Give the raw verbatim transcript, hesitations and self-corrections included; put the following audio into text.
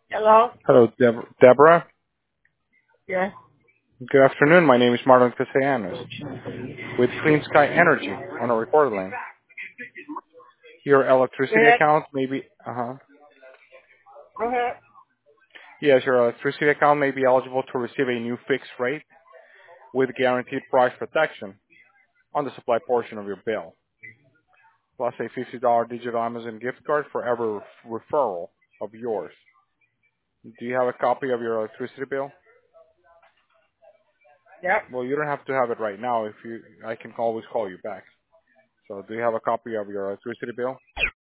Hello? Hello, Deb- Deborah. Yes. Good afternoon. My name is Marlon Castellanos with Clean Sky Energy on a recorder line. Your Go electricity ahead. account may be, uh-huh. Go ahead. Yes, your electricity account may be eligible to receive a new fixed rate with guaranteed price protection on the supply portion of your bill, plus a fifty dollars digital Amazon gift card for every referral of yours. Do you have a copy of your electricity bill? Yep. Well, you don't have to have it right now. If you, I can always call you back. So, do you have a copy of your electricity bill?